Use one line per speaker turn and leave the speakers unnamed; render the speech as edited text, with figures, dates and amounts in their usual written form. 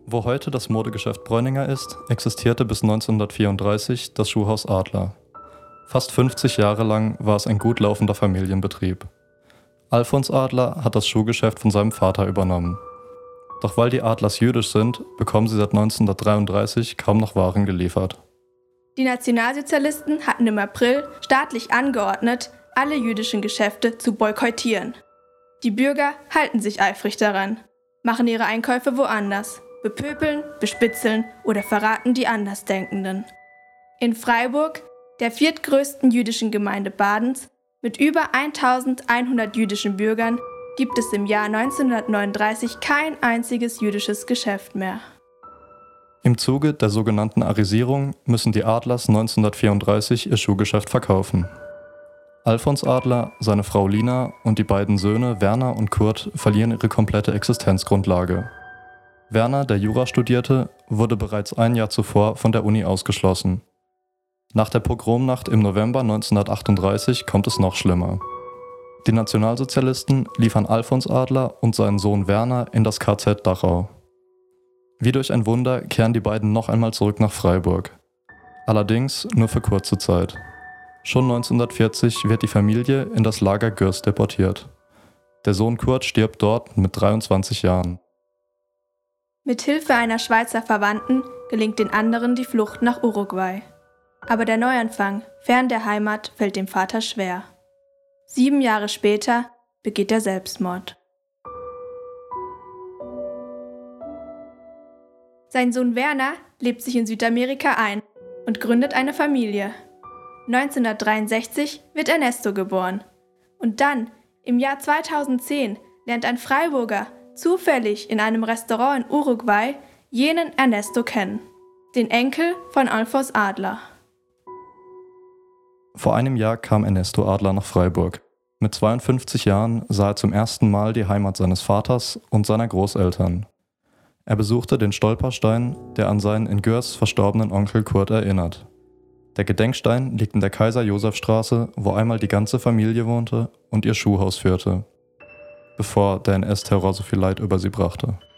Wo heute das Modegeschäft Bräuninger ist, existierte bis 1934 das Schuhhaus Adler. Fast 50 Jahre lang war es ein gut laufender Familienbetrieb. Alfons Adler hat das Schuhgeschäft von seinem Vater übernommen. Doch weil die Adlers jüdisch sind, bekommen sie seit 1933 kaum noch Waren geliefert.
Die Nationalsozialisten hatten im April staatlich angeordnet, alle jüdischen Geschäfte zu boykottieren. Die Bürger halten sich eifrig daran, machen ihre Einkäufe woanders, bepöbeln, bespitzeln oder verraten die Andersdenkenden. In Freiburg, der viertgrößten jüdischen Gemeinde Badens, mit über 1100 jüdischen Bürgern, gibt es im Jahr 1939 kein einziges jüdisches Geschäft mehr.
Im Zuge der sogenannten Arisierung müssen die Adlers 1934 ihr Schuhgeschäft verkaufen. Alfons Adler, seine Frau Lina und die beiden Söhne Werner und Kurt verlieren ihre komplette Existenzgrundlage. Werner, der Jura studierte, wurde bereits ein Jahr zuvor von der Uni ausgeschlossen. Nach der Pogromnacht im November 1938 kommt es noch schlimmer. Die Nationalsozialisten liefern Alfons Adler und seinen Sohn Werner in das KZ Dachau. Wie durch ein Wunder kehren die beiden noch einmal zurück nach Freiburg. Allerdings nur für kurze Zeit. Schon 1940 wird die Familie in das Lager Gürs deportiert. Der Sohn Kurt stirbt dort mit 23 Jahren.
Mit Hilfe einer Schweizer Verwandten gelingt den anderen die Flucht nach Uruguay. Aber der Neuanfang fern der Heimat fällt dem Vater schwer. 7 Jahre später begeht er Selbstmord. Sein Sohn Werner lebt sich in Südamerika ein und gründet eine Familie. 1963 wird Ernesto geboren. Und dann, im Jahr 2010, lernt ein Freiburger zufällig in einem Restaurant in Uruguay jenen Ernesto kennen, den Enkel von Alfons Adler.
Vor einem Jahr kam Ernesto Adler nach Freiburg. Mit 52 Jahren sah er zum ersten Mal die Heimat seines Vaters und seiner Großeltern. Er besuchte den Stolperstein, der an seinen in Gürs verstorbenen Onkel Kurt erinnert. Der Gedenkstein liegt in der Kaiser-Joseph-Straße, wo einmal die ganze Familie wohnte und ihr Schuhhaus führte, bevor der NS-Terror so viel Leid über sie brachte.